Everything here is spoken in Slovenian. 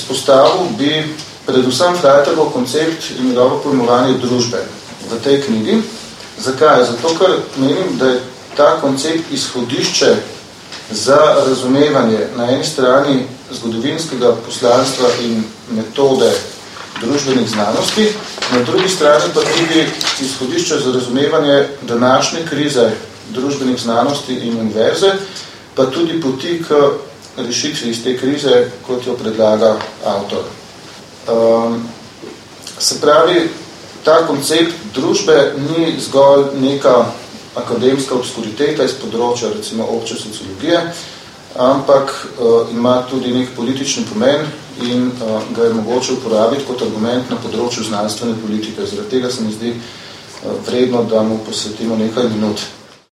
izpostavil bi predvsem Frajterov koncept in njegovo pojmovanje družbe v tej knjigi. Zakaj? Zato, ker menim, da je ta koncept izhodišče za razumevanje na eni strani zgodovinskega poslanstva in metode družbenih znanosti, na drugi strani pa tudi izhodišče za razumevanje današnje krize družbenih znanosti in univerze, pa tudi poti k rešitvi iz te krize, kot jo predlaga avtor. Se pravi, ta koncept družbe ni zgolj neka akademska obskuriteta iz področja, recimo, obče sociologije, ampak ima tudi nek politični pomen in ga je mogoče uporabiti kot argument na področju znanstvene politike. Zaradi tega se mi zdi vredno, da mu posvetimo nekaj minut.